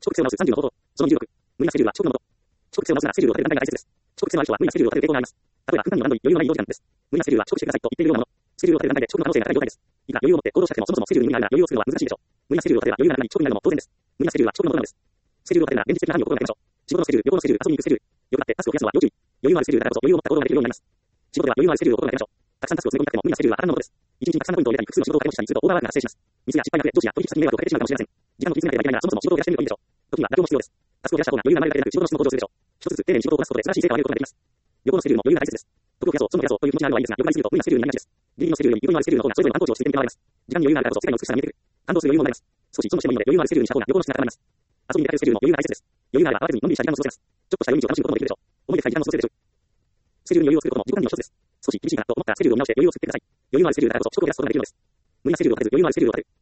遅刻性を直す30の方法。その26。無理なスケジュールは遅刻のもと。遅刻性を直すならスケジュールを立てる段階が大切です。遅刻性のある人は無理なスケジュールを立てる傾向があります。例えば、普段のバンドに余裕がない幼児なんです。無理なスケジュールは遅刻してくださいと言っているようなもの。スケジュールを立てる段階で遅刻の可能性が高い状態です。いくら余裕を持って行動したくてもそもそもスケジュールに無理があるなら余裕を作るのは難しいでしょう。無理なスケジュールを立てれば余裕がなくなり遅刻になるのも当然です。無理なスケジュールは遅刻のもとなのです。スケジュールを立てるなら現実的な範囲を心がけましょう。仕事のスケジュール、旅行のスケジュール、遊びに行くスケジュール。よくなってタスクを増やすのは要注意。余裕のあるスケジュールだからこそ余裕を持った行動ができるようになります。仕事では余裕のあるスケジュールを心がけましょう。たくさんタスクを詰め込みたくても無理なスケジュールは破綻のもとです。一日にたくさんのポイントを入れたり複数の仕事を掛け持ちしたりするとオーバーワークが発生します。ミスや失敗が増え、上司や取引先に迷惑をかけてしまうかもしれません。時間の切り詰めなければいけないならそもそも仕事を減らしてみるといいでしょう。時には妥協も必要です。タスクを減らした方が余裕が生まれるだけでなく仕事の質も向上するでしょう。一つずつ丁寧に仕事をこなすことで素晴らしい成果を上げることができます。旅行のスケジュールも余裕が大切です。得を増やそう、損を減らそうという気持ちがあるのはいいですが、欲張りすぎると無理なスケジュールになりがちです。ギリギリのスケジュールより余裕のあるスケジュールの方がそれぞれの観光地をしてみてみてもらいます。時間に余裕があるからこそ世界の美しさが見えてくる。感動する余裕も生まれます。少し損をしてもいいので余裕のあるスケジュールにした方が旅行の質が高まります。遊びに出かけるスケジュールも余裕が大切です。余裕があれば慌てずにのんびりした時間を過ごせます。ちょっとした夜道を楽しむこともできるでしょう。思い出深い時間を過ごせるでしょう。スケジュールに余裕を作ることも自己管理の一つです。少し厳しいかなと思ったらスケジュールを見直して余裕を作ってください。余裕のあるスケジュールだからこそ遅刻を減らすことができるのです。無理なスケジュールを立てず余裕のあるスケジュールを立てる。